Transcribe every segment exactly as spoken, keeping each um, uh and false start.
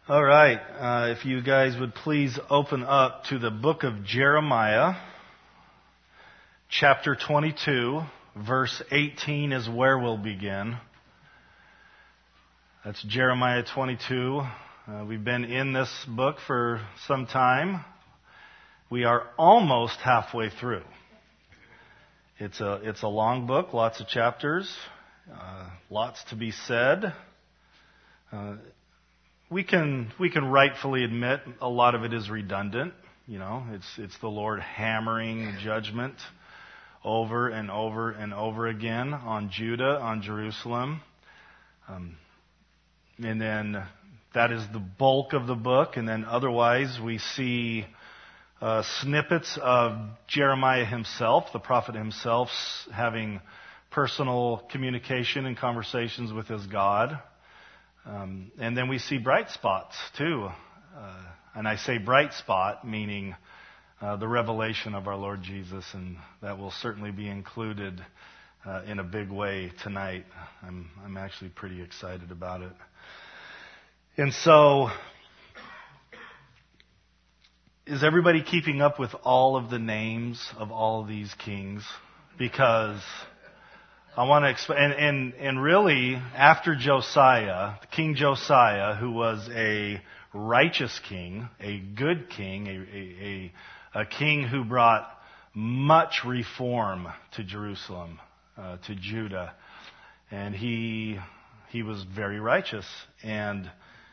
All right, uh, if you guys would please open up to the book of Jeremiah, chapter twenty-two, verse eighteen is where we'll begin. That's Jeremiah twenty-two. Uh, we've been in this book for some time. We are almost halfway through. It's a it's a long book, lots of chapters, uh, lots to be said. Uh, We can we can rightfully admit a lot of it is redundant. You know, it's it's the Lord hammering judgment over and over and over again on Judah, on Jerusalem, um, and then that is the bulk of the book. And then otherwise, we see uh, snippets of Jeremiah himself, the prophet himself, having personal communication and conversations with his God. Um, and then we see bright spots, too. Uh, and I say bright spot, meaning uh, the revelation of our Lord Jesus, and that will certainly be included uh, in a big way tonight. I'm, I'm actually pretty excited about it. And so, is everybody keeping up with all of the names of all of these kings? Because I want to explain, and, and, and really, after Josiah, King Josiah, who was a righteous king, a good king, a, a, a, a king who brought much reform to Jerusalem, uh, to Judah, and he he was very righteous, and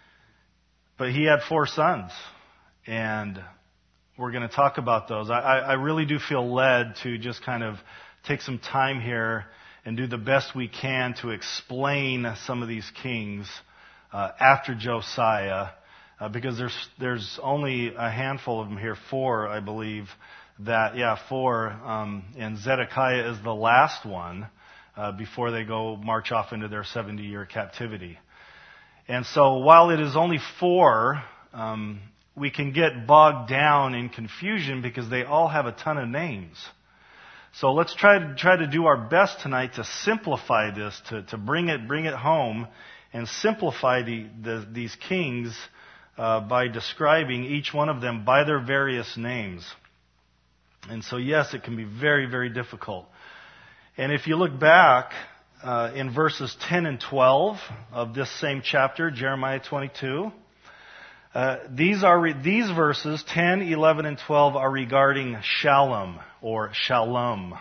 but he had four sons, and we're going to talk about those. I, I really do feel led to just kind of take some time here and do the best we can to explain some of these kings uh, after Josiah, uh, because there's there's only a handful of them here, four, I believe. That yeah, four, um, and Zedekiah is the last one uh, before they go march off into their seventy-year captivity. And so, while it is only four, um, we can get bogged down in confusion because they all have a ton of names. So let's try to try to do our best tonight to simplify this, to, to bring it bring it home, and simplify the, the these kings uh, by describing each one of them by their various names. And so yes, it can be very very difficult. And if you look back uh, in verses ten and twelve of this same chapter, Jeremiah twenty-two. Uh, these are re- these verses ten, eleven, and twelve are regarding Shalom or Shalom,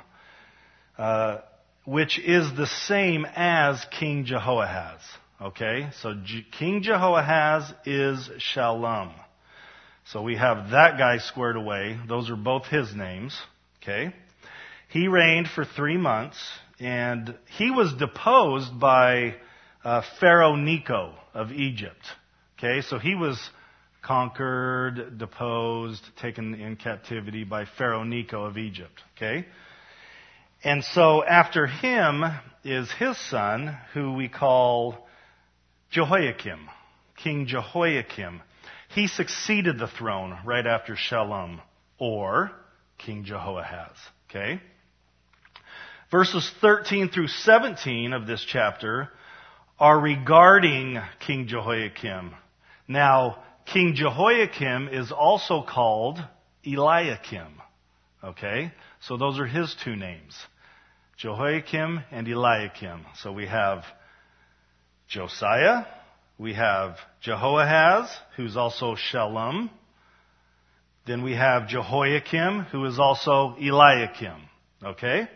uh, which is the same as King Jehoahaz. Okay, so J- King Jehoahaz is Shalom. So we have that guy squared away. Those are both his names. Okay, he reigned for three months, and he was deposed by uh, Pharaoh Necho of Egypt. Okay, so he was conquered, deposed, taken in captivity by Pharaoh Necho of Egypt. Okay? And so after him is his son, who we call Jehoiakim, King Jehoiakim. He succeeded the throne right after Shalom, or King Jehoahaz. Okay? Verses thirteen through seventeen of this chapter are regarding King Jehoiakim. Now, King Jehoiakim is also called Eliakim. Okay? So those are his two names. Jehoiakim and Eliakim. So we have Josiah. We have Jehoahaz, who's also Shalom. Then we have Jehoiakim, who is also Eliakim. Okay?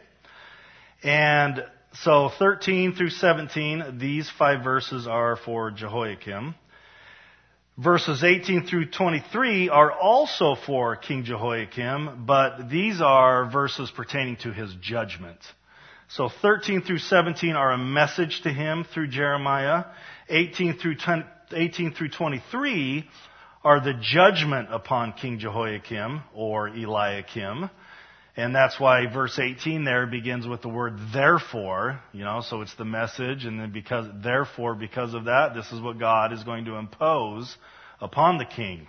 And so thirteen through seventeen, these five verses are for Jehoiakim. Verses eighteen through twenty-three are also for King Jehoiakim, but these are verses pertaining to his judgment. So thirteen through seventeen are a message to him through Jeremiah. eighteen through twenty-three are the judgment upon King Jehoiakim, or Eliakim. And that's why verse eighteen there begins with the word therefore, you know, so it's the message, and then because, therefore, because of that, this is what God is going to impose upon the king.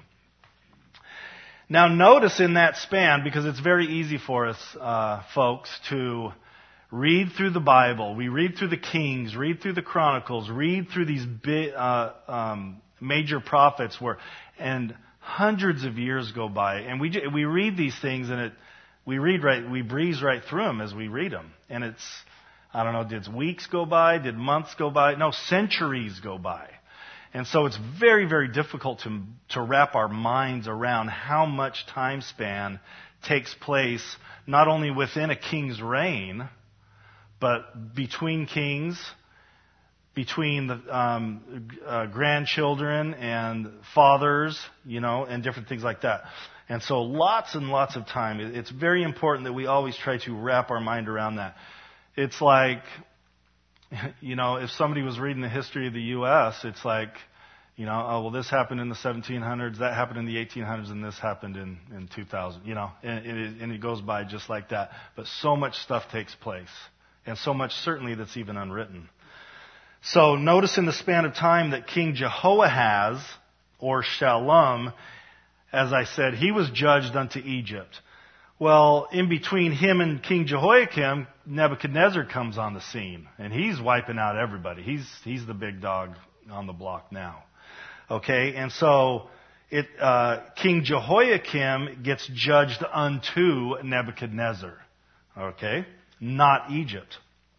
Now notice in that span, because it's very easy for us, uh, folks, to read through the Bible. We read through the Kings, read through the Chronicles, read through these big, uh, um, major prophets were, and hundreds of years go by, and we we read these things, and it we read right, we breeze right through them as we read them, and it's, I don't know, did weeks go by, did months go by? No, centuries go by. And so it's very, very difficult to, to wrap our minds around how much time span takes place, not only within a king's reign, but between kings, between the um, uh, grandchildren and fathers, you know, and different things like that. And so lots and lots of time. It's very important that we always try to wrap our mind around that. It's like, you know, if somebody was reading the history of the U S, it's like, you know, oh, well, this happened in the seventeen hundreds, that happened in the eighteen hundreds, and this happened in, in two thousand, you know, and it, and it goes by just like that. But so much stuff takes place, and so much certainly that's even unwritten. So notice in the span of time that King Jehoahaz, or Shallum, as I said, he was judged unto Egypt. Well, in between him and King Jehoiakim, Nebuchadnezzar comes on the scene, and he's wiping out everybody. He's he's the big dog on the block now. Okay, and so it uh, King Jehoiakim gets judged unto Nebuchadnezzar. Okay, not Egypt.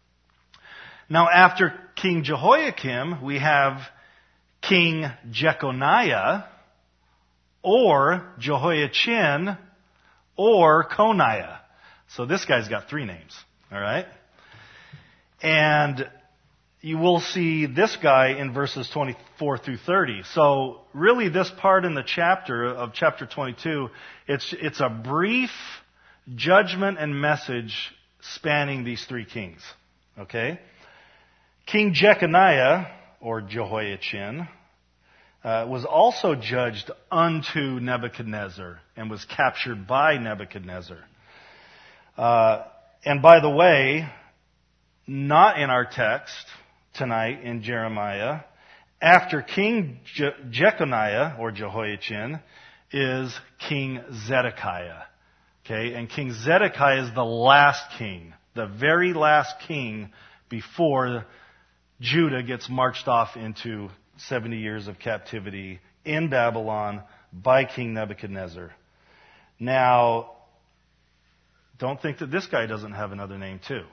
Now, after King Jehoiakim, we have King Jeconiah, or Jehoiachin, or Coniah. So this guy's got three names, all right? And you will see this guy in verses twenty-four through thirty. So really this part in the chapter of chapter twenty-two, it's it's a brief judgment and message spanning these three kings, okay? King Jeconiah, or Jehoiachin, Uh, was also judged unto Nebuchadnezzar and was captured by Nebuchadnezzar. Uh, and by the way, not in our text tonight in Jeremiah, after King Je- Jeconiah, or Jehoiachin, is King Zedekiah. Okay, and King Zedekiah is the last king, the very last king before Judah gets marched off into seventy years of captivity in Babylon by King Nebuchadnezzar. Now, don't think that this guy doesn't have another name too.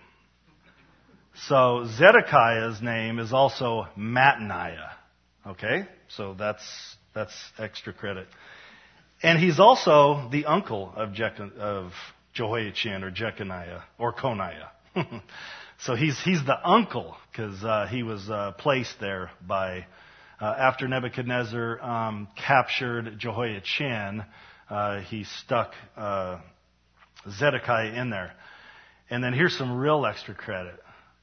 So Zedekiah's name is also Mattaniah. Okay? So that's that's extra credit. And he's also the uncle of, Je- of Jehoiachin, or Jeconiah, or Coniah. So he's he's the uncle, because uh, he was uh, placed there by Uh, after Nebuchadnezzar um, captured Jehoiachin, uh, he stuck uh, Zedekiah in there. And then here's some real extra credit.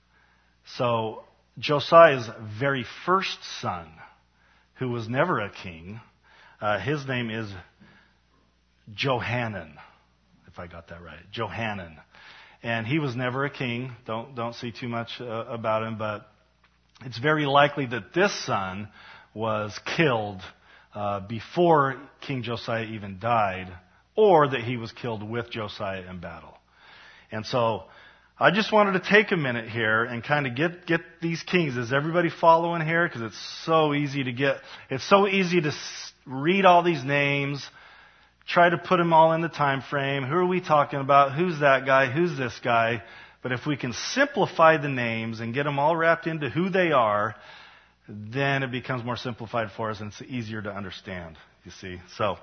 So Josiah's very first son, who was never a king, uh, his name is Johanan, if I got that right. Johanan. And he was never a king. Don't don't see too much uh, about him, but it's very likely that this son was killed uh, before King Josiah even died, or that he was killed with Josiah in battle. And so I just wanted to take a minute here and kind of get, get these kings. Is everybody following here? Because it's so easy to get, it's so easy to read all these names, try to put them all in the time frame. Who are we talking about? Who's that guy? Who's this guy? But if we can simplify the names and get them all wrapped into who they are, then it becomes more simplified for us, and it's easier to understand, you see. So,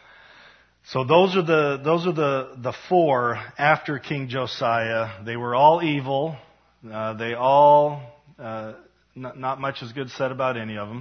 so those are the those are the, the four after King Josiah. They were all evil. Uh, they all, uh, not, not much is good said about any of them.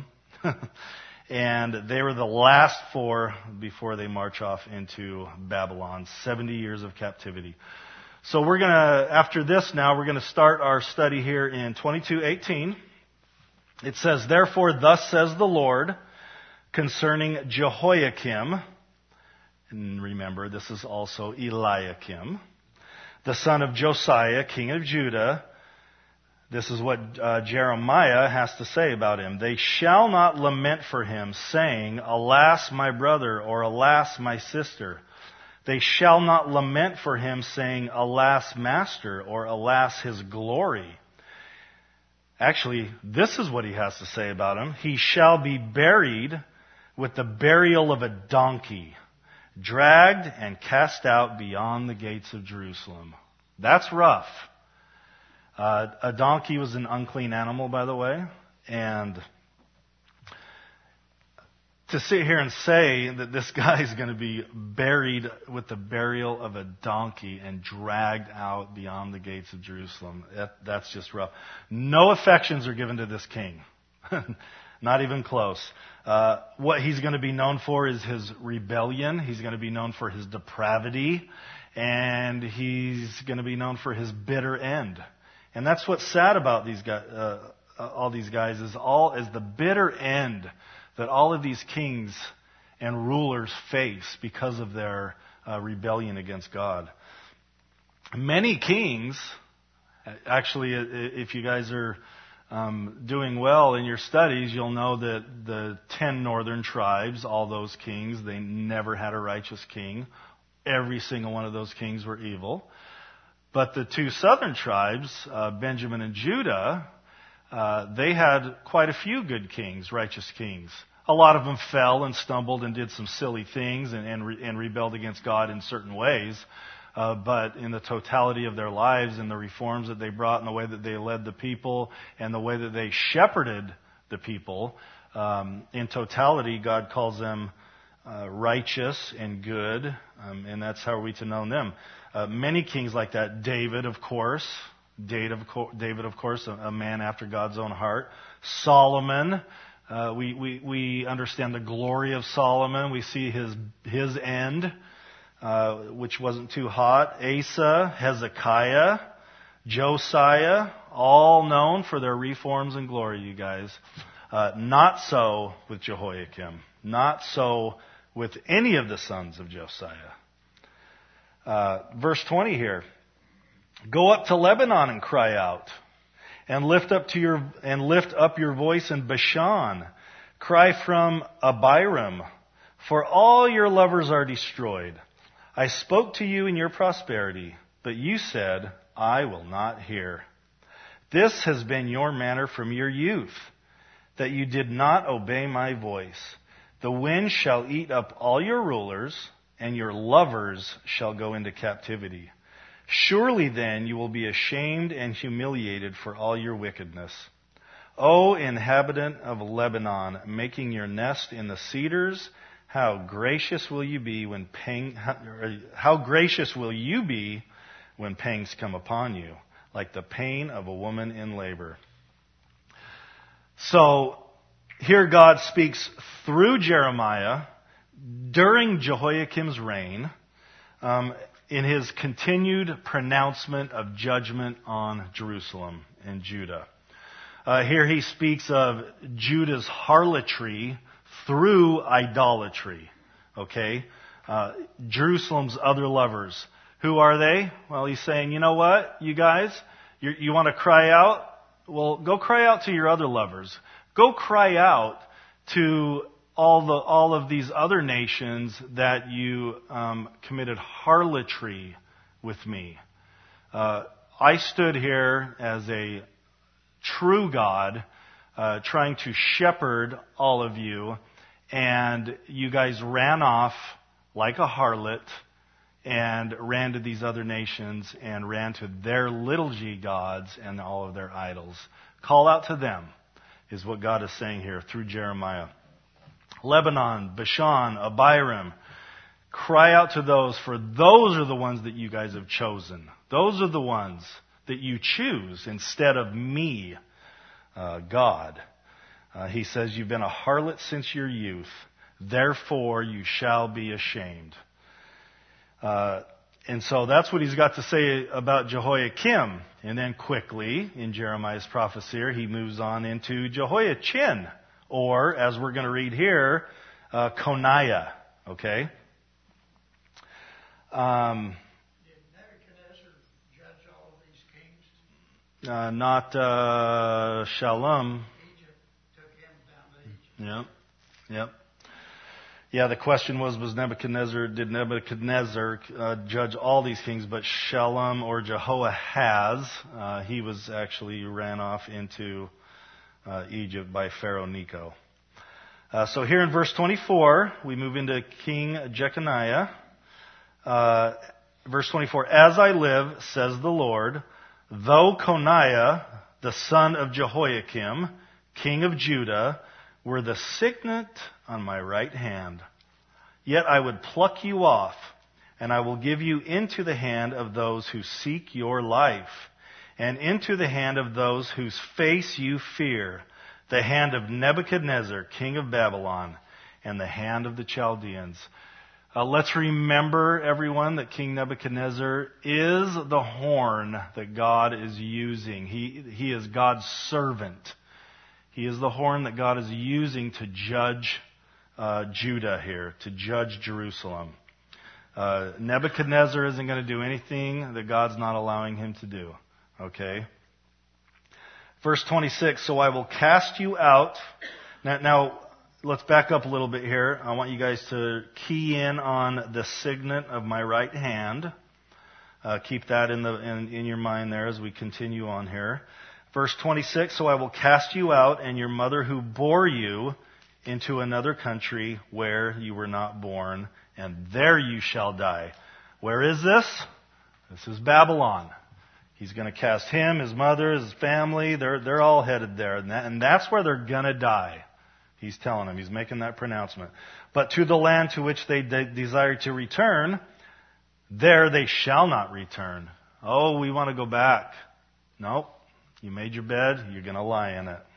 And they were the last four before they march off into Babylon, seventy years of captivity. So we're going to, after this now, we're going to start our study here in twenty-two eighteen. It says, "Therefore, thus says the Lord concerning Jehoiakim," and remember, this is also Eliakim, "the son of Josiah, king of Judah." This is what uh, Jeremiah has to say about him. "They shall not lament for him, saying, Alas, my brother, or alas, my sister. They shall not lament for him, saying, Alas, master, or alas, his glory. Actually, this is what he has to say about him. He shall be buried with the burial of a donkey, dragged and cast out beyond the gates of Jerusalem. That's rough. Uh, a donkey was an unclean animal, by the way, and to sit here and say that this guy is going to be buried with the burial of a donkey and dragged out beyond the gates of Jerusalem, that, that's just rough. No affections are given to this king. Not even close. Uh, what he's going to be known for is his rebellion. He's going to be known for his depravity. And he's going to be known for his bitter end. And that's what's sad about these guys, uh, all these guys is all is the bitter end that all of these kings and rulers face because of their uh, rebellion against God. Many kings, actually, if you guys are um, doing well in your studies, you'll know that the ten northern tribes, all those kings, they never had a righteous king. Every single one of those kings were evil. But the two southern tribes, uh, Benjamin and Judah, Uh, they had quite a few good kings, righteous kings. A lot of them fell and stumbled and did some silly things and, and, re, and rebelled against God in certain ways. Uh, but in the totality of their lives and the reforms that they brought and the way that they led the people and the way that they shepherded the people, um, in totality, God calls them uh, righteous and good, um, and that's how are we to know them. Uh, many kings like that. David, of course. David, of course, a man after God's own heart. Solomon, uh, we, we, we understand the glory of Solomon. We see his, his end, uh, which wasn't too hot. Asa, Hezekiah, Josiah, all known for their reforms and glory, you guys. Uh, not so with Jehoiakim. Not so with any of the sons of Josiah. Uh, verse twenty here. Go up to Lebanon and cry out, and lift up to your and lift up your voice in Bashan. Cry from Abiram, for all your lovers are destroyed. I spoke to you in your prosperity, but you said, I will not hear. This has been your manner from your youth, that you did not obey my voice. The wind shall eat up all your rulers, and your lovers shall go into captivity. Surely then you will be ashamed and humiliated for all your wickedness. O inhabitant of Lebanon, making your nest in the cedars, how gracious will you be when pang, how gracious will you be when pangs come upon you, like the pain of a woman in labor. So here God speaks through Jeremiah during Jehoiakim's reign, um, in his continued pronouncement of judgment on Jerusalem and Judah. Uh, here he speaks of Judah's harlotry through idolatry. Okay? Uh, Jerusalem's other lovers. Who are they? Well, he's saying, you know what, you guys? You, you want to cry out? Well, go cry out to your other lovers. Go cry out to all the all of these other nations that you um, committed harlotry with me. Uh, I stood here as a true God, uh, trying to shepherd all of you, and you guys ran off like a harlot and ran to these other nations and ran to their little g gods and all of their idols. Call out to them, is what God is saying here through Jeremiah. Lebanon, Bashan, Abiram, cry out to those, for those are the ones that you guys have chosen. Those are the ones that you choose instead of me, uh, God. Uh, he says, you've been a harlot since your youth, therefore you shall be ashamed. Uh, and so that's what he's got to say about Jehoiakim. And then quickly, in Jeremiah's prophecy here, he moves on into Jehoiachin. Or, as we're going to read here, uh, Coniah. Okay? Um, Did Nebuchadnezzar judge all of these kings? uh, not uh, Shalom. Egypt took him down to Egypt. Yep. Yep. Yeah, the question was, was Nebuchadnezzar, did Nebuchadnezzar uh, judge all these kings, but Shallum or Jehoahaz, uh, he was actually ran off into uh, Egypt by Pharaoh Necho. Uh, so here in verse twenty-four, we move into King Jeconiah. Uh, verse twenty-four, as I live, says the Lord, though Coniah, the son of Jehoiakim, king of Judah, were the signet on my right hand, yet I would pluck you off, and I will give you into the hand of those who seek your life, and into the hand of those whose face you fear, the hand of Nebuchadnezzar, king of Babylon, and the hand of the Chaldeans. Uh, let's remember, everyone, that King Nebuchadnezzar is the horn that God is using. He, he is God's servant. He is the horn that God is using to judge uh, Judah here, to judge Jerusalem. Uh, Nebuchadnezzar isn't going to do anything that God's not allowing him to do. Okay? Verse twenty-six, so I will cast you out. Now, now, let's back up a little bit here. I want you guys to key in on the signet of my right hand. Uh, keep that in, the, in, in your mind there as we continue on here. Verse twenty-six, so I will cast you out and your mother who bore you into another country where you were not born, and there you shall die. Where is this? This is Babylon. He's going to cast him, his mother, his family. They're, they're all headed there. And, that, and that's where they're going to die. He's telling them. He's making that pronouncement. But to the land to which they de- desire to return, there they shall not return. Oh, we want to go back. Nope. You made your bed. You're going to lie in it.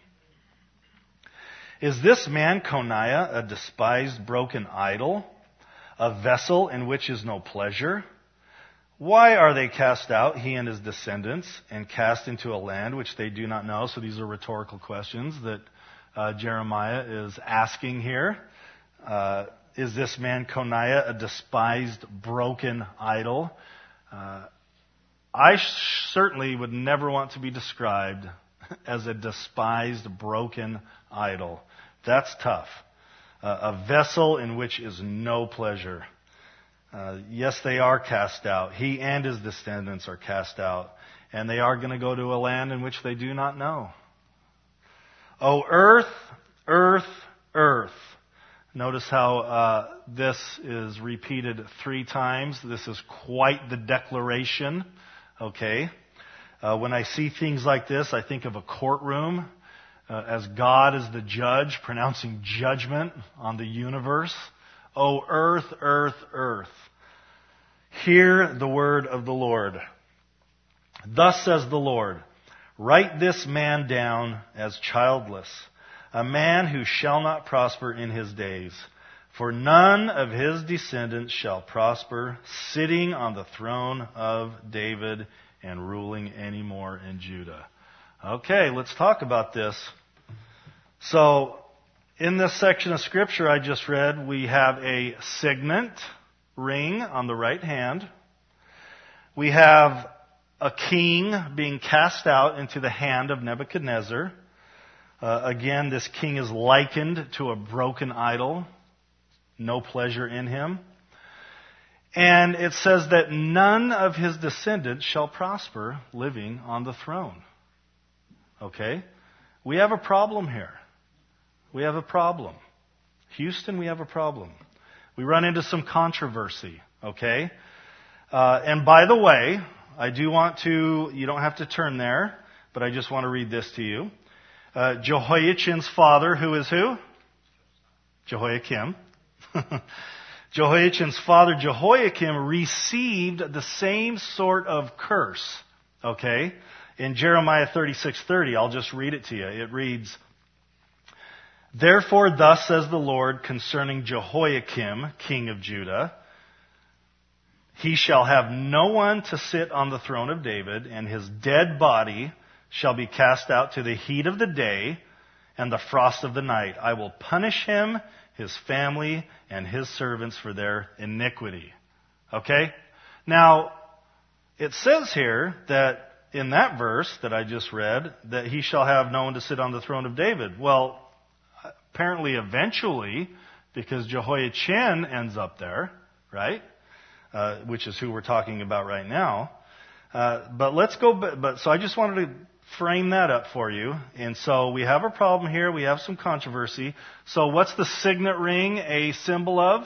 Is this man Coniah a despised broken idol, a vessel in which is no pleasure? Why are they cast out, he and his descendants, and cast into a land which they do not know? So these are rhetorical questions that uh, Jeremiah is asking here. Uh, is this man Coniah a despised broken idol? Uh, I sh- certainly would never want to be described as a despised broken idol. That's tough. Uh, a vessel in which is no pleasure. Uh, yes, they are cast out. He and his descendants are cast out. And they are going to go to a land in which they do not know. Oh, earth, earth, earth. Notice how uh, this is repeated three times. This is quite the declaration. Okay. Uh, when I see things like this, I think of a courtroom uh, as God is the judge pronouncing judgment on the universe. O earth, earth, earth, hear the word of the Lord. Thus says the Lord, write this man down as childless, a man who shall not prosper in his days. For none of his descendants shall prosper, sitting on the throne of David and ruling any more in Judah. Okay, let's talk about this. So, in this section of Scripture I just read, we have a signet ring on the right hand. We have a king being cast out into the hand of Nebuchadnezzar. Uh, again, this king is likened to a broken idol. No pleasure in him. And it says that none of his descendants shall prosper living on the throne. Okay? We have a problem here. We have a problem. Houston, we have a problem. We run into some controversy, okay? Uh, and by the way, I do want to, you don't have to turn there, but I just want to read this to you. Uh, Jehoiachin's father, who is who? Jehoiakim. Jehoiachin's father, Jehoiakim, received the same sort of curse, okay? In Jeremiah thirty-six thirty, I'll just read it to you. It reads, therefore, thus says the Lord concerning Jehoiakim, king of Judah, he shall have no one to sit on the throne of David, and his dead body shall be cast out to the heat of the day and the frost of the night. I will punish him, his family, and his servants for their iniquity. Okay? Now, it says here that in that verse that I just read, that he shall have no one to sit on the throne of David. Well, apparently, eventually, because Jehoiachin ends up there, right? Uh, which is who we're talking about right now. Uh, but let's go, but, but so I just wanted to frame that up for you. And so we have a problem here. We have some controversy. So what's the signet ring a symbol of?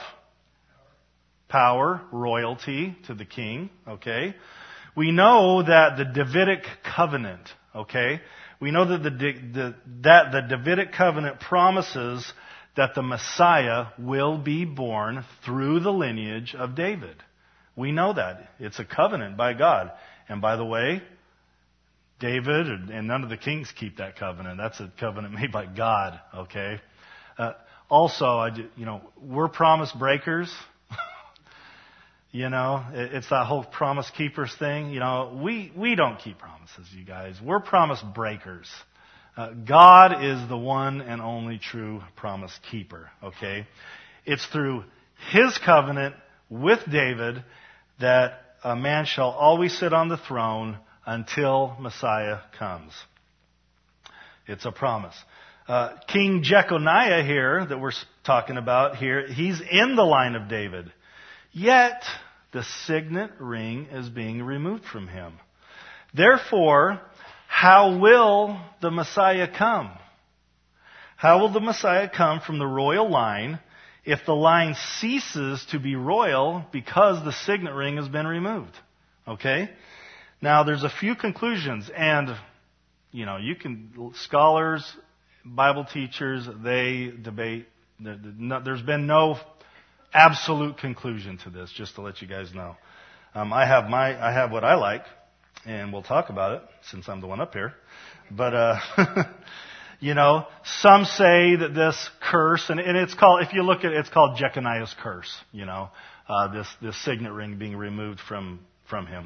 Power, royalty to the king, okay? We know that the Davidic covenant, okay? We know that the, the, that the Davidic covenant promises that the Messiah will be born through the lineage of David. We know that. It's a covenant by God. And by the way, David and none of the kings keep that covenant. That's a covenant made by God, okay? Uh, also, I, you know, we're promise breakers. You know, it's that whole promise keepers thing. You know, we, we don't keep promises, you guys. We're promise breakers. Uh, God is the one and only true promise keeper, okay? It's through His covenant with David that a man shall always sit on the throne until Messiah comes. It's a promise. Uh, King Jeconiah here, that we're talking about here, he's in the line of David. Yet, the signet ring is being removed from him. Therefore, how will the Messiah come? How will the Messiah come from the royal line if the line ceases to be royal because the signet ring has been removed? Okay? Now, there's a few conclusions, and, you know, you can, scholars, Bible teachers, they debate. There's been no absolute conclusion to this, just to let you guys know. Um, I have my, I have what I like, and we'll talk about it since I'm the one up here. But, uh, you know, some say that this curse, and, and it's called, if you look at it, it's called Jeconiah's curse, you know, uh, this, this signet ring being removed from, from him.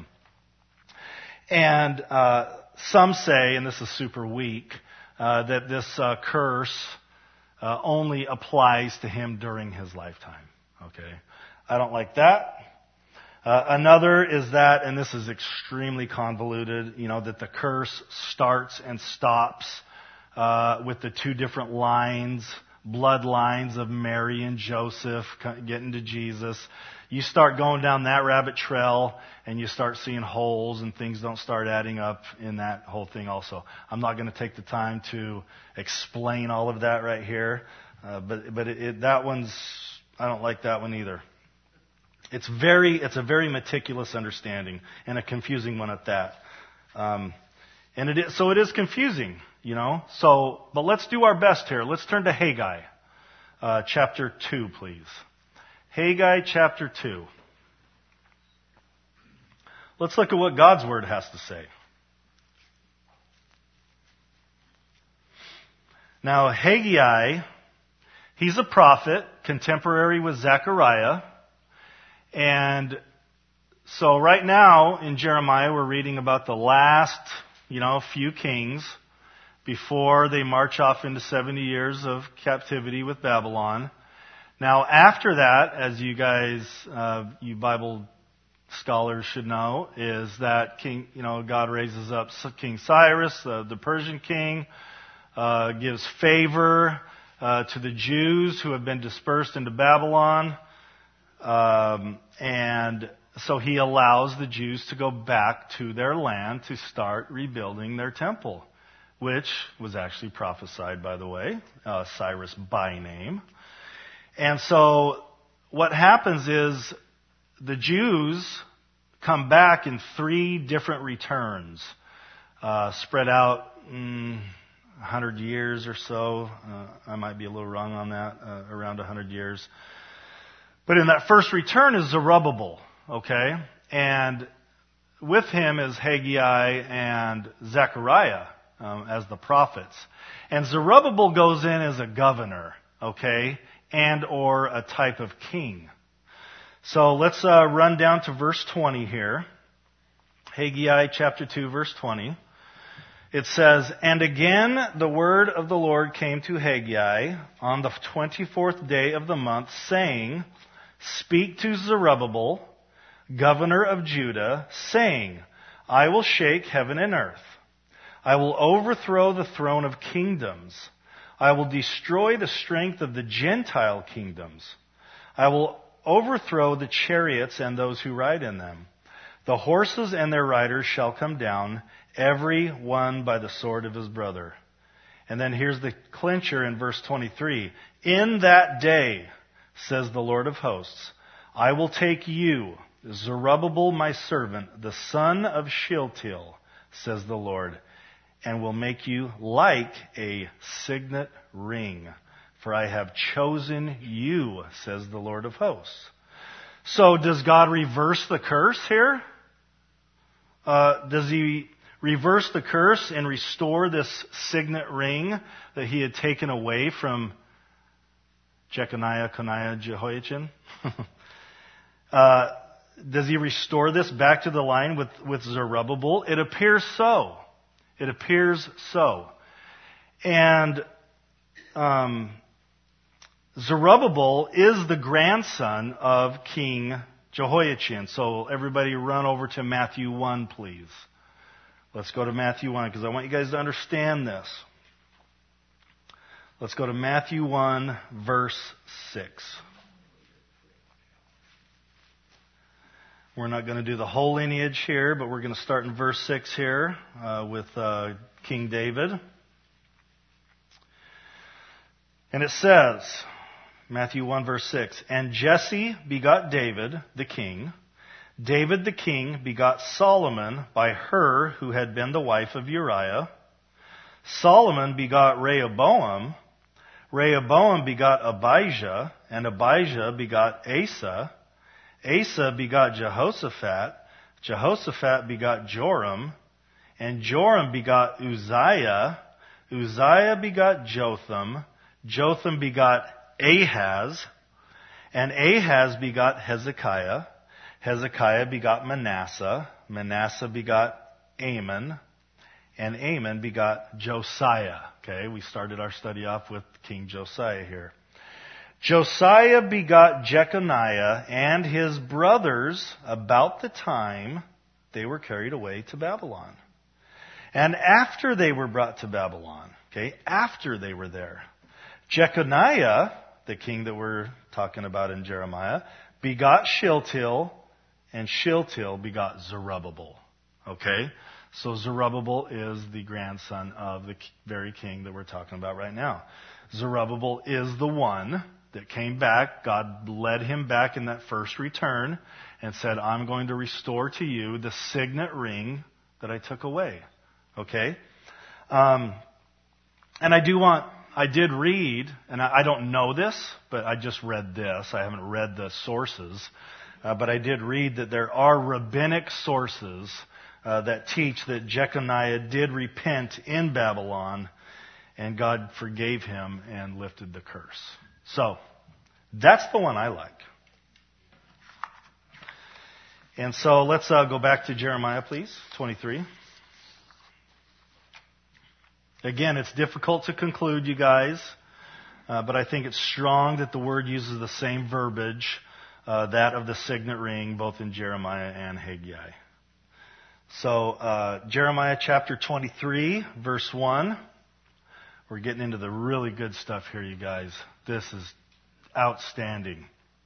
And, uh, some say, and this is super weak, uh, that this, uh, curse, uh, only applies to him during his lifetime. Okay. I don't like that. Uh, another is that, and this is extremely convoluted, you know, that the curse starts and stops uh, with the two different lines, bloodlines of Mary and Joseph getting to Jesus. You start going down that rabbit trail, and you start seeing holes, and things don't start adding up in that whole thing also. I'm not going to take the time to explain all of that right here, uh, but but it, it, that one's, I don't like that one either. It's very, it's a very meticulous understanding, and a confusing one at that. Um, and it is, so it is confusing, you know. So, but let's do our best here. Let's turn to Haggai, uh, chapter two, please. Haggai chapter two. Let's look at what God's word has to say. Now, Haggai, he's a prophet, contemporary with Zechariah. And so right now in Jeremiah, we're reading about the last, you know, few kings before they march off into seventy years of captivity with Babylon. Now, after that, as you guys, uh, you Bible scholars should know, is that King, you know, God raises up King Cyrus, uh, the Persian king, uh, gives favor uh, to the Jews who have been dispersed into Babylon. Um, and so he allows the Jews to go back to their land to start rebuilding their temple, which was actually prophesied, by the way, uh, Cyrus by name. And so what happens is the Jews come back in three different returns, uh, spread out mm, one hundred years or so. Uh, I might be a little wrong on that, uh, around one hundred years. But in that first return is Zerubbabel, okay? And with him is Haggai and Zechariah um, as the prophets. And Zerubbabel goes in as a governor, okay? And or a type of king. So let's uh, run down to verse twenty here. Haggai chapter two, verse twenty. It says, "And again the word of the Lord came to Haggai on the twenty-fourth day of the month, saying, Speak to Zerubbabel, governor of Judah, saying, I will shake heaven and earth. I will overthrow the throne of kingdoms. I will destroy the strength of the Gentile kingdoms. I will overthrow the chariots and those who ride in them. The horses and their riders shall come down, every one by the sword of his brother. And then here's the clincher in verse twenty-three. In that day, says the Lord of hosts, I will take you, Zerubbabel my servant, the son of Shealtiel, says the Lord, and will make you like a signet ring. For I have chosen you, says the Lord of hosts. So does God reverse the curse here? Uh, does he reverse the curse and restore this signet ring that he had taken away from Jeconiah, Coniah, Jehoiachin? uh, does he restore this back to the line with, with Zerubbabel? It appears so. It appears so. And um, Zerubbabel is the grandson of King Jehoiachin. So everybody run over to Matthew one, please. Let's go to Matthew one, because I want you guys to understand this. Let's go to Matthew one, verse six. We're not going to do the whole lineage here, but we're going to start in verse six here uh, with uh, King David. And it says, Matthew one, verse six, And Jesse begot David, the king. David the king begot Solomon by her who had been the wife of Uriah. Solomon begot Rehoboam. Rehoboam begot Abijah, and Abijah begot Asa. Asa begot Jehoshaphat. Jehoshaphat begot Joram. And Joram begot Uzziah. Uzziah begot Jotham. Jotham begot Ahaz. And Ahaz begot Hezekiah. Hezekiah begot Manasseh. Manasseh begot Amon. And Amon begot Josiah. Okay, we started our study off with King Josiah here. Josiah begot Jeconiah and his brothers about the time they were carried away to Babylon. And after they were brought to Babylon, okay, after they were there, Jeconiah, the king that we're talking about in Jeremiah, begot Shealtiel, and Shealtiel begot Zerubbabel. Okay? So Zerubbabel is the grandson of the very king that we're talking about right now. Zerubbabel is the one that came back. God led him back in that first return and said, I'm going to restore to you the signet ring that I took away. Okay? Um, and I do want, I did read, and I, I don't know this, but I just read this. I haven't read the sources. Uh, but I did read that there are rabbinic sources uh, that teach that Jeconiah did repent in Babylon and God forgave him and lifted the curse. So, that's the one I like. And so let's uh, go back to Jeremiah, please, twenty-three. Again, it's difficult to conclude, you guys, uh, but I think it's strong that the word uses the same verbiage, uh, that of the signet ring, both in Jeremiah and Haggai. So, uh, Jeremiah chapter twenty-three, verse one. We're getting into the really good stuff here, you guys. This is outstanding.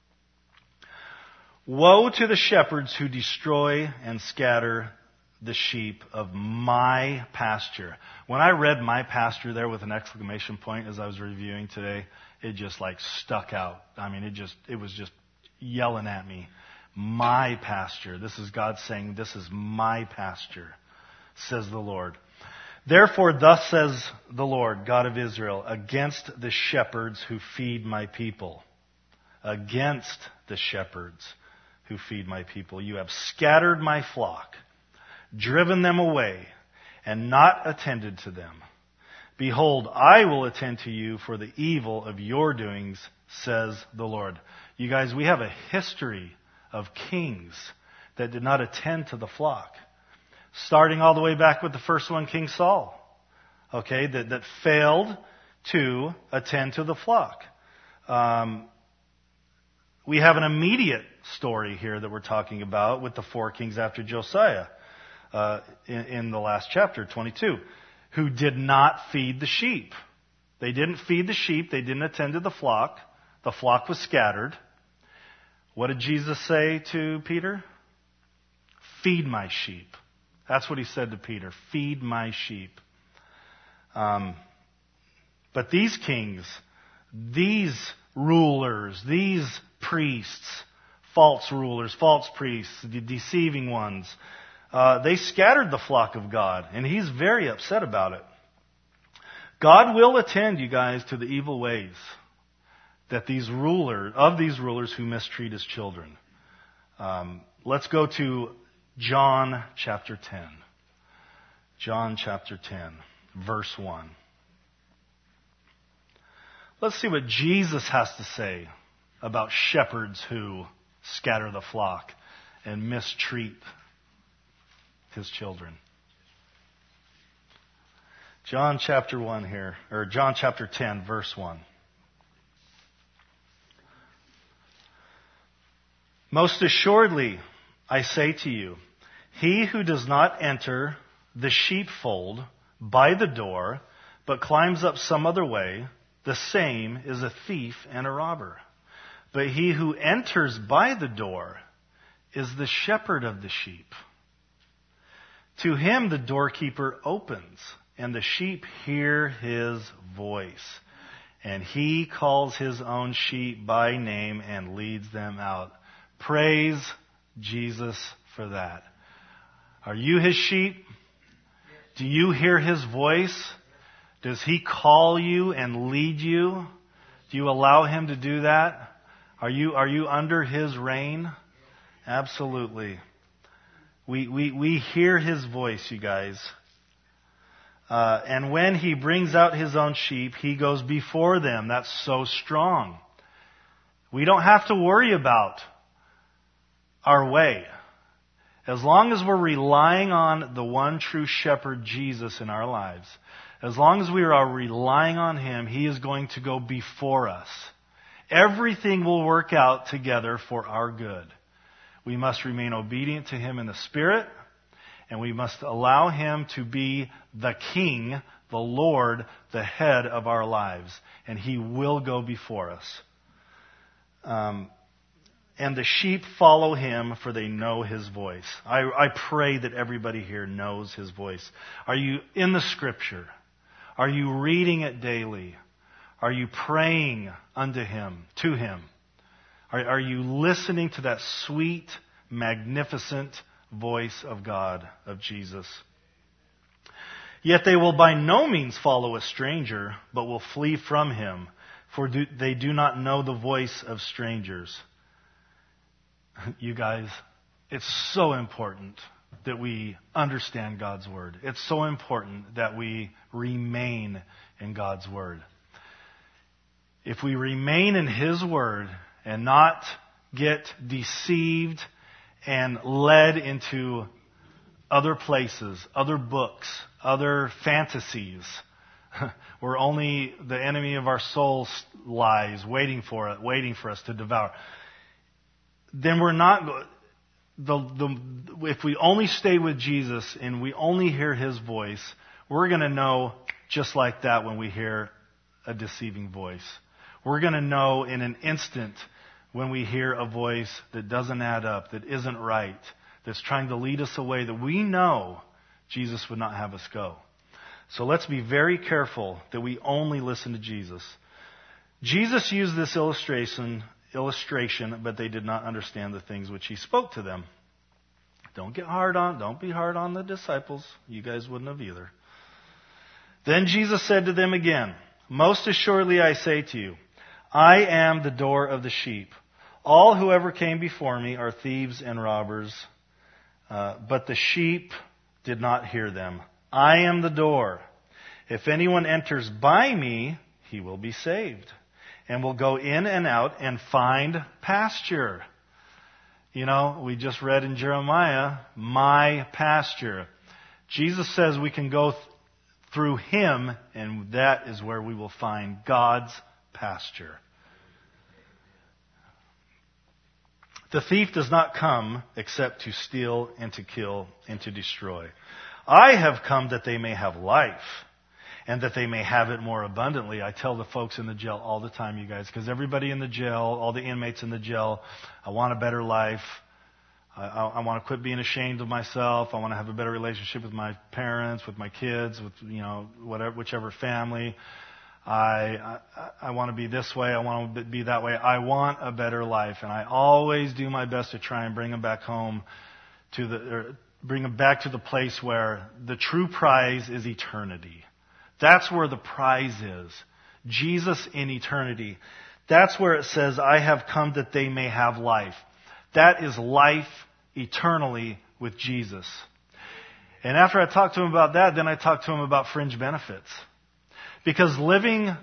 Woe to the shepherds who destroy and scatter the sheep of my pasture. When I read my pasture there with an exclamation point as I was reviewing today, it just like stuck out. I mean, it just, it was just yelling at me. My pasture. This is God saying, this is my pasture, says the Lord. Therefore, thus says the Lord, God of Israel, against the shepherds who feed my people. Against the shepherds who feed my people. You have scattered my flock, driven them away, and not attended to them. Behold, I will attend to you for the evil of your doings, says the Lord. You guys, we have a history of kings that did not attend to the flock. Starting all the way back with the first one, King Saul, okay, that, that failed to attend to the flock. Um, we have an immediate story here that we're talking about with the four kings after Josiah uh, in, in the last chapter, twenty-two, who did not feed the sheep. They didn't feed the sheep. They didn't attend to the flock. The flock was scattered. What did Jesus say to Peter? Feed my sheep. That's what he said to Peter. Feed my sheep. Um, but these kings, these rulers, these priests, false rulers, false priests, the deceiving ones, uh, they scattered the flock of God, and he's very upset about it. God will attend, you guys, to the evil ways that these rulers, of these rulers who mistreat his children. Um, let's go to John chapter ten. John chapter ten, verse one. Let's see what Jesus has to say about shepherds who scatter the flock and mistreat his children. John chapter one here, or John chapter ten, verse one. Most assuredly, I say to you, he who does not enter the sheepfold by the door, but climbs up some other way, the same is a thief and a robber. But he who enters by the door is the shepherd of the sheep. To him the doorkeeper opens, and the sheep hear his voice. And he calls his own sheep by name and leads them out. Praise Jesus for that. Are you his sheep? Do you hear his voice? Does he call you and lead you? Do you allow him to do that? Are you, are you under his reign? Absolutely. We, we, we hear his voice, you guys. Uh, and when he brings out his own sheep, he goes before them. That's so strong. We don't have to worry about our way. As long as we're relying on the one true shepherd, Jesus, in our lives, as long as we are relying on him, he is going to go before us. Everything will work out together for our good. We must remain obedient to him in the Spirit, and we must allow him to be the King, the Lord, the head of our lives, and he will go before us. Um, And the sheep follow him, for they know his voice. I, I pray that everybody here knows his voice. Are you in the Scripture? Are you reading it daily? Are you praying unto him, to him? Are, are you listening to that sweet, magnificent voice of God, of Jesus? Yet they will by no means follow a stranger, but will flee from him, for do, they do not know the voice of strangers. You guys, it's so important that we understand God's Word. It's so important that we remain in God's Word. If we remain in His Word and not get deceived and led into other places, other books, other fantasies, where only the enemy of our souls lies, waiting for it, waiting for us to devour, then we're not, the, the, if we only stay with Jesus and we only hear his voice, we're going to know just like that when we hear a deceiving voice. We're going to know in an instant when we hear a voice that doesn't add up, that isn't right, that's trying to lead us away, that we know Jesus would not have us go. So let's be very careful that we only listen to Jesus. Jesus used this illustration illustration, but they did not understand the things which he spoke to them. Don't get hard on, don't be hard on the disciples. You guys wouldn't have either. Then Jesus said to them again, most assuredly I say to you, I am the door of the sheep. All who ever came before me are thieves and robbers, uh, but the sheep did not hear them. I am the door. If anyone enters by me, he will be saved, and will go in and out and find pasture. You know, we just read in Jeremiah, my pasture. Jesus says we can go th- through him, and that is where we will find God's pasture. The thief does not come except to steal and to kill and to destroy. I have come that they may have life and that they may have it more abundantly. I tell the folks in the jail all the time, you guys, because everybody in the jail, all the inmates in the jail, I want a better life. I, I, I want to quit being ashamed of myself. I want to have a better relationship with my parents, with my kids, with, you know, whatever, whichever family. I, I, I want to be this way. I want to be that way. I want a better life. And I always do my best to try and bring them back home to the, or bring them back to the place where the true prize is eternity. That's where the prize is. Jesus in eternity. That's where it says, I have come that they may have life. That is life eternally with Jesus. And after I talked to him about that, then I talked to him about fringe benefits. Because living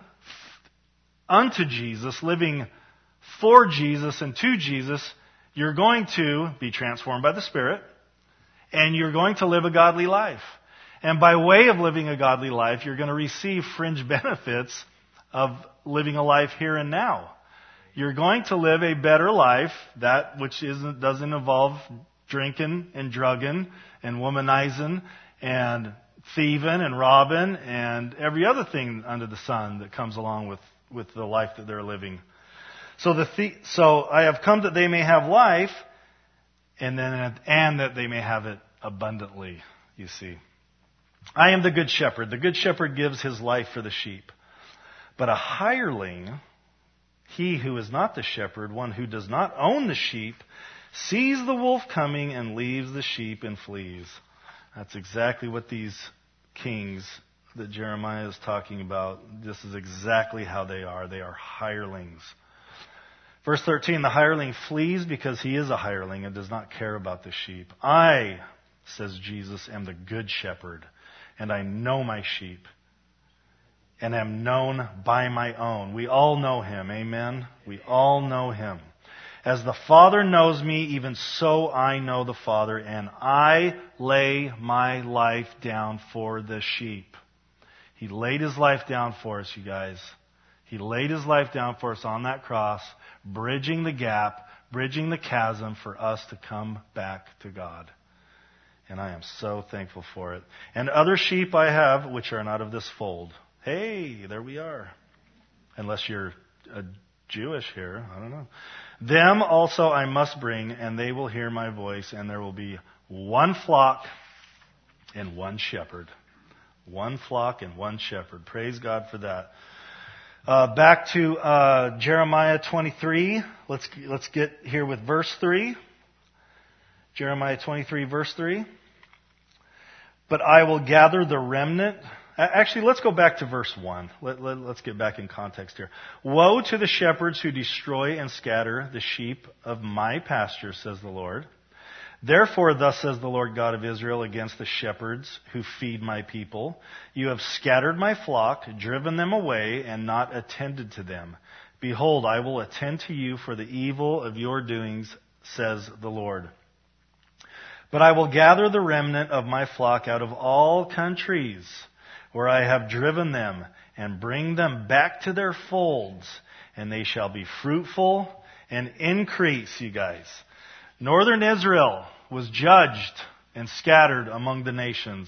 unto Jesus, living for Jesus and to Jesus, you're going to be transformed by the Spirit, and you're going to live a godly life. And by way of living a godly life, you're going to receive fringe benefits of living a life here and now. You're going to live a better life, that which isn't, doesn't involve drinking and drugging and womanizing and thieving and robbing and every other thing under the sun that comes along with, with the life that they're living. So the, the so I have come that they may have life, and then and that they may have it abundantly. You see, I am the good shepherd. The good shepherd gives his life for the sheep. But a hireling, he who is not the shepherd, one who does not own the sheep, sees the wolf coming and leaves the sheep and flees. That's exactly what these kings that Jeremiah is talking about, this is exactly how they are. They are hirelings. Verse thirteen, the hireling flees because he is a hireling and does not care about the sheep. I, says Jesus, am the good shepherd, and I know my sheep, and am known by my own. We all know him, amen? We all know him. As the Father knows me, even so I know the Father, and I lay my life down for the sheep. He laid his life down for us, you guys. He laid his life down for us on that cross, bridging the gap, bridging the chasm for us to come back to God. And I am so thankful for it. And other sheep I have, which are not of this fold. Hey, there we are. Unless you're a Jewish here, I don't know. Them also I must bring, and they will hear my voice, and there will be one flock and one shepherd. One flock and one shepherd. Praise God for that. Uh, back to uh, Jeremiah twenty-three. Let's let's get here with verse three. Jeremiah twenty-three, verse three. But I will gather the remnant. Actually, let's go back to verse one. Let, let, let's get back in context here. Woe to the shepherds who destroy and scatter the sheep of my pasture, says the Lord. Therefore, thus says the Lord God of Israel against the shepherds who feed my people. You have scattered my flock, driven them away, and not attended to them. Behold, I will attend to you for the evil of your doings, says the Lord. But I will gather the remnant of my flock out of all countries where I have driven them, and bring them back to their folds, and they shall be fruitful and increase, you guys. Northern Israel was judged and scattered among the nations.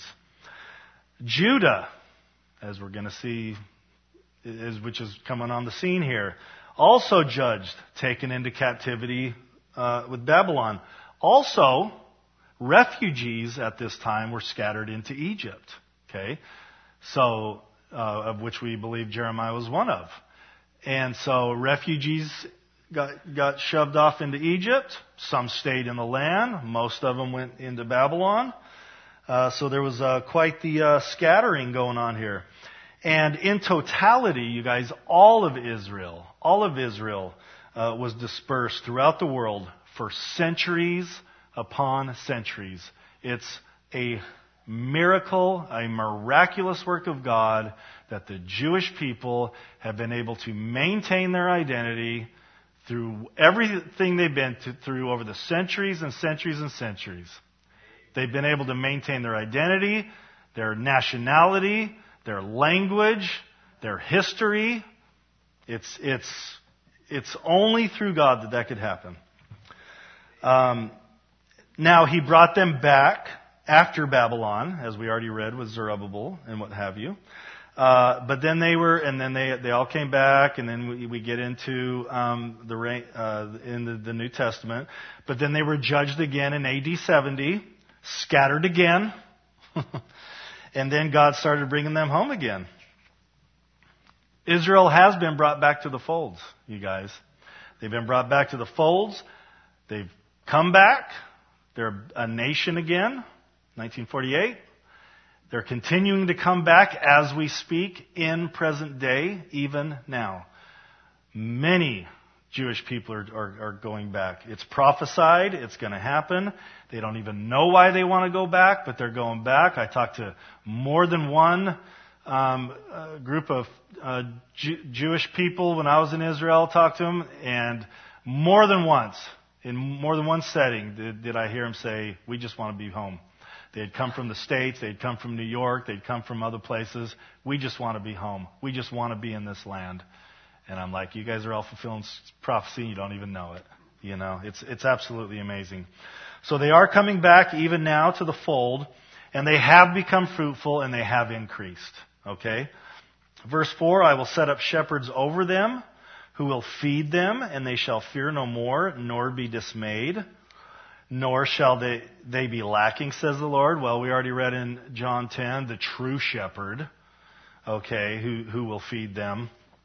Judah, as we're going to see, is, which is coming on the scene here, also judged, taken into captivity uh, with Babylon. Also, refugees at this time were scattered into Egypt. Okay, so uh, of which we believe Jeremiah was one of. And so refugees got got shoved off into Egypt. Some stayed in the land. Most of them went into Babylon. Uh, so there was uh, quite the uh, scattering going on here. And in totality, you guys, all of Israel, all of Israel uh, was dispersed throughout the world for centuries upon centuries. It's a miracle, a miraculous work of God that the Jewish people have been able to maintain their identity through everything they've been to, through over the centuries and centuries and centuries. They've been able to maintain their identity, their nationality, their language, their history. It's it's it's only through God that that could happen. Um, now He brought them back after Babylon, as we already read with Zerubbabel and what have you. Uh, but then they were, and then they they all came back, and then we, we get into um, the uh, in the, the New Testament. But then they were judged again in A D seventy, scattered again, and then God started bringing them home again. Israel has been brought back to the folds, you guys. They've been brought back to the folds. They've come back. They're a nation again, nineteen forty-eight. They're continuing to come back as we speak in present day, even now. Many Jewish people are, are, are going back. It's prophesied. It's going to happen. They don't even know why they want to go back, but they're going back. I talked to more than one um, uh, group of uh, Jew- Jewish people when I was in Israel, talked to them, and more than once, in more than one setting, did, did I hear them say, we just want to be home. They had come from the States. They'd come from New York. They'd come from other places. We just want to be home. We just want to be in this land. And I'm like, you guys are all fulfilling prophecy and you don't even know it. You know, it's, it's absolutely amazing. So they are coming back even now to the fold, and they have become fruitful and they have increased. Okay? Verse four, I will set up shepherds over them who will feed them, and they shall fear no more, nor be dismayed. Nor shall they, they be lacking, says the Lord. Well, we already read in John ten, the true shepherd, okay, who, who will feed them.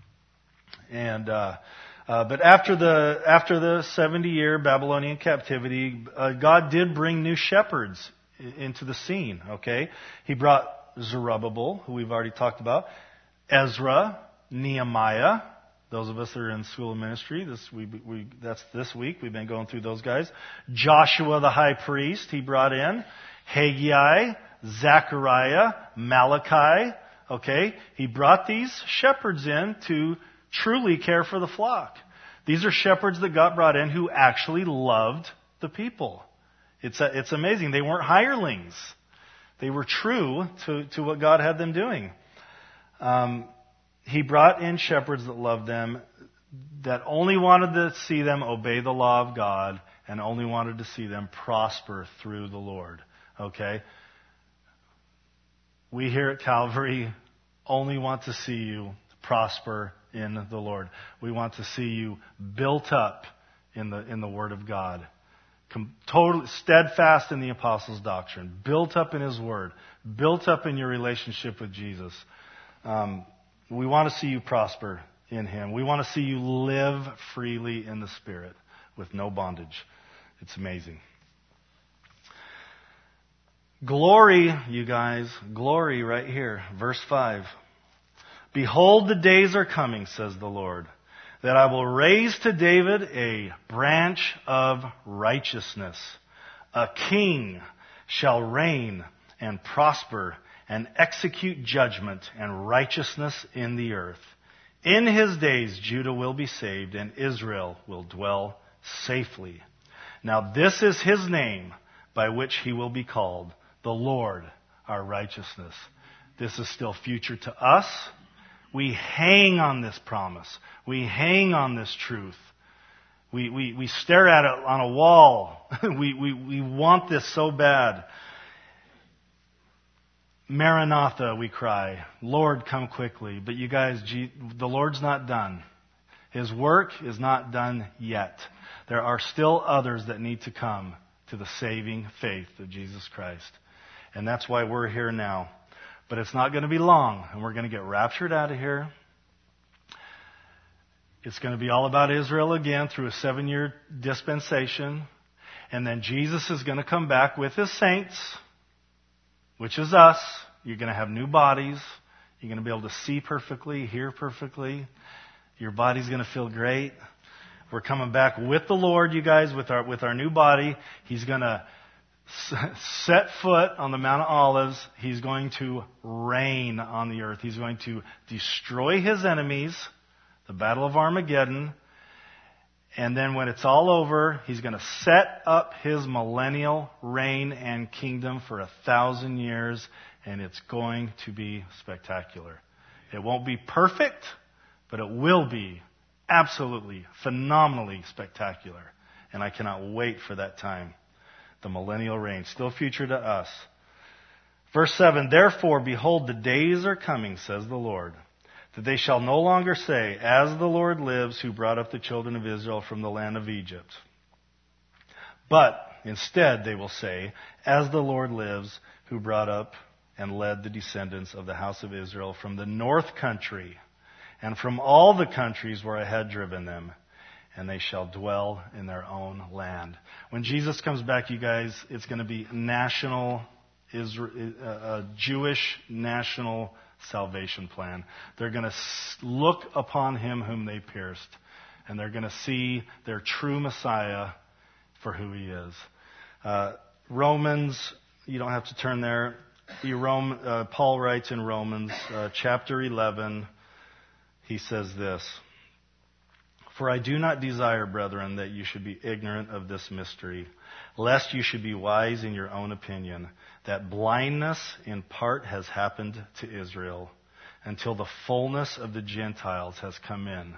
And, uh, uh, but after the, after the seventy year Babylonian captivity, uh, God did bring new shepherds into the scene, okay? He brought Zerubbabel, who we've already talked about, Ezra, Nehemiah. Those of us that are in School of Ministry, this we, we that's this week. We've been going through those guys. Joshua the high priest, he brought in. Haggai, Zechariah, Malachi. Okay, he brought these shepherds in to truly care for the flock. These are shepherds that God brought in who actually loved the people. It's a, it's amazing. They weren't hirelings. They were true to, to what God had them doing. Um, He brought in shepherds that loved them, that only wanted to see them obey the law of God, and only wanted to see them prosper through the Lord. Okay? We here at Calvary only want to see you prosper in the Lord. We want to see you built up in the in the Word of God. Com- totally steadfast in the apostles' doctrine. Built up in His Word. Built up in your relationship with Jesus. Um, We want to see you prosper in Him. We want to see you live freely in the Spirit with no bondage. It's amazing. Glory, you guys. Glory right here. Verse five. Behold, the days are coming, says the Lord, that I will raise to David a branch of righteousness. A king shall reign and prosper and execute judgment and righteousness in the earth. In his days Judah will be saved, and Israel will dwell safely. Now this is his name by which he will be called, the Lord our righteousness. This is still future to us. We hang on this promise. We hang on this truth. We, we, we stare at it on a wall. we, we, we want this so bad. Maranatha, we cry. Lord, come quickly. But you guys, the Lord's not done. His work is not done yet. There are still others that need to come to the saving faith of Jesus Christ. And that's why we're here now. But it's not going to be long, and we're going to get raptured out of here. It's going to be all about Israel again through a seven-year dispensation. And then Jesus is going to come back with His saints, which is us. You're going to have new bodies. You're going to be able to see perfectly, hear perfectly. Your body's going to feel great. We're coming back with the Lord, you guys, with our with our new body. He's going to set foot on the Mount of Olives. He's going to reign on the earth. He's going to destroy His enemies, the Battle of Armageddon. And then when it's all over, He's going to set up His millennial reign and kingdom for a thousand years, and it's going to be spectacular. It won't be perfect, but it will be absolutely, phenomenally spectacular. And I cannot wait for that time. The millennial reign, still future to us. Verse seven, therefore, behold, the days are coming, says the Lord, that they shall no longer say, as the Lord lives, who brought up the children of Israel from the land of Egypt. But instead they will say, as the Lord lives, who brought up and led the descendants of the house of Israel from the north country and from all the countries where I had driven them, and they shall dwell in their own land. When Jesus comes back, you guys, it's going to be national, Israel, a Jewish national salvation plan. They're going to look upon him whom they pierced, and they're going to see their true Messiah for who he is. Uh, Romans, you don't have to turn there. The Rome, uh, Paul writes in Romans uh, chapter eleven, he says this, for I do not desire, brethren, that you should be ignorant of this mystery, lest you should be wise in your own opinion, that blindness in part has happened to Israel, until the fullness of the Gentiles has come in.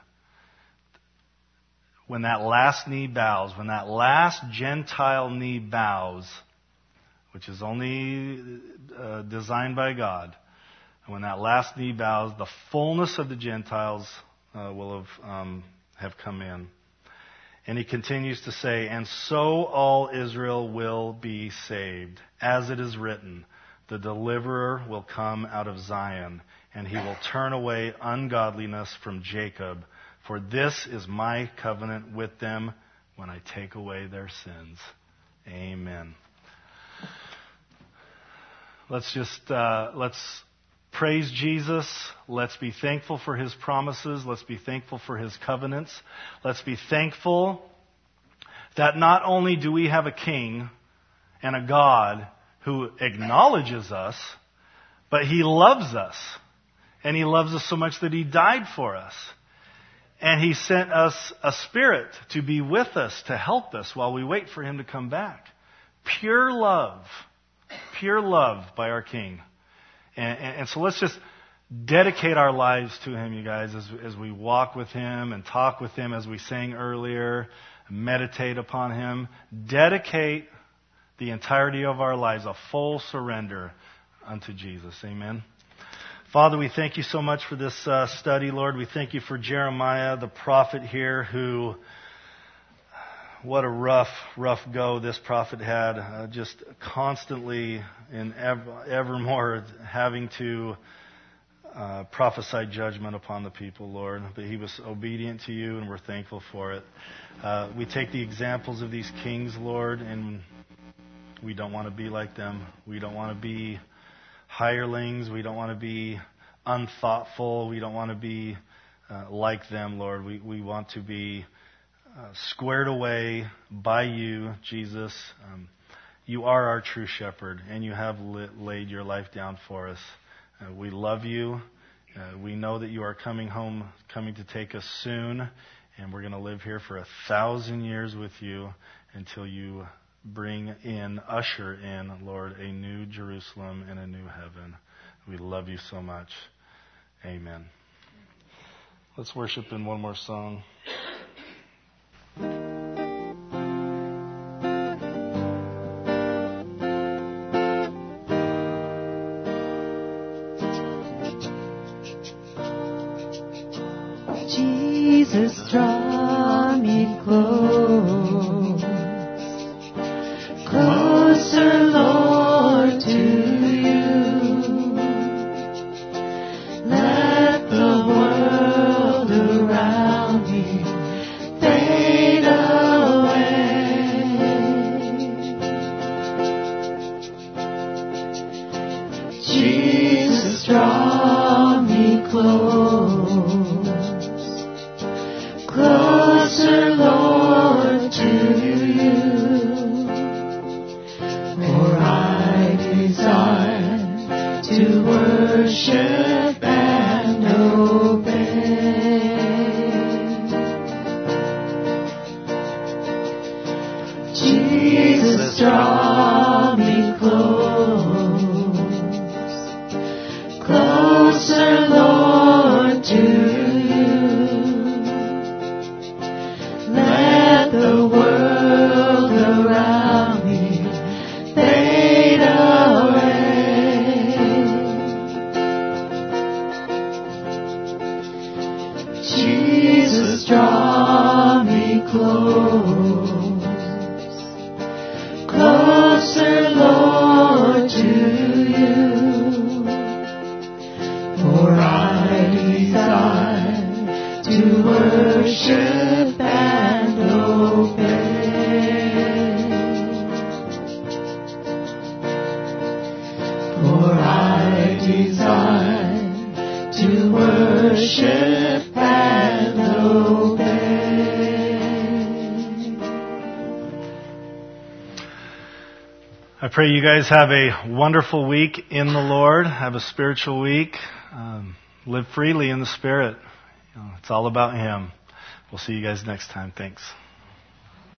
When that last knee bows, when that last Gentile knee bows, which is only uh, designed by God, and when that last knee bows, the fullness of the Gentiles uh, will have um, have come in. And he continues to say, and so all Israel will be saved. As it is written, the deliverer will come out of Zion, and he will turn away ungodliness from Jacob. For this is my covenant with them when I take away their sins. Amen. Let's just, uh, let's praise Jesus. Let's be thankful for his promises. Let's be thankful for his covenants. Let's be thankful that not only do we have a king and a God who acknowledges us, but he loves us. And he loves us so much that he died for us. And he sent us a Spirit to be with us, to help us while we wait for him to come back. Pure love. Pure love by our King. And, and, and so let's just dedicate our lives to him, you guys, as, as we walk with him and talk with him, as we sang earlier, meditate upon him. Dedicate the entirety of our lives, a full surrender unto Jesus. Amen. Father, we thank you so much for this uh, study, Lord. We thank you for Jeremiah, the prophet here, who, what a rough, rough go this prophet had, uh, just constantly and ever, evermore having to uh, prophesy judgment upon the people, Lord. But he was obedient to you, and we're thankful for it. Uh, we take the examples of these kings, Lord, and we don't want to be like them. We don't want to be hirelings. We don't want to be unthoughtful. We don't want to be uh, like them, Lord. We, we want to be uh, squared away by you, Jesus. Um, you are our true shepherd, and you have lit, laid your life down for us. Uh, we love you. Uh, we know that you are coming home, coming to take us soon, and we're going to live here for a thousand years with you until you bring in, usher in, Lord, a new Jerusalem and a new heaven. We love you so much. Amen. Let's worship in one more song. Jesus, draw me close, closer, Lord, to you. Let the world around me fade away. Jesus, draw me close, closer, Lord, to you. For I desire to worship and obey. Jesus, draw me close, closer, Lord, to you. Let the world around me fade away. worship and obey. I pray you guys have a wonderful week in the Lord. Have a spiritual week. Um, live freely in the Spirit. You know, it's all about Him. We'll see you guys next time. Thanks.